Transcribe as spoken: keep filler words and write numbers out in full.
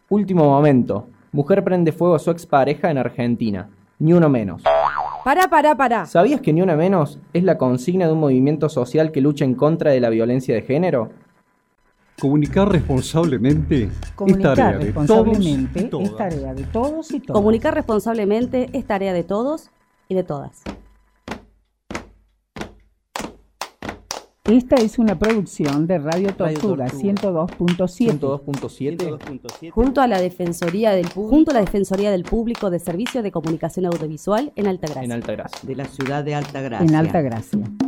Último momento. Mujer prende fuego a su expareja en Argentina. Ni uno menos. Pará, pará, pará. ¿Sabías que Ni una menos es la consigna de un movimiento social que lucha en contra de la violencia de género? Comunicar responsablemente Comunicar es tarea responsablemente de todos y es tarea de todos y todas. Comunicar responsablemente es tarea de todos y de todas. Esta es una producción de Radio Tortuga, Radio Tortuga. ciento dos punto siete. ciento dos punto siete. Junto a la Defensoría del Público, junto a la Defensoría del Público de Servicios de Comunicación Audiovisual en Altagracia. En Altagracia. de la ciudad de Altagracia. En Altagracia.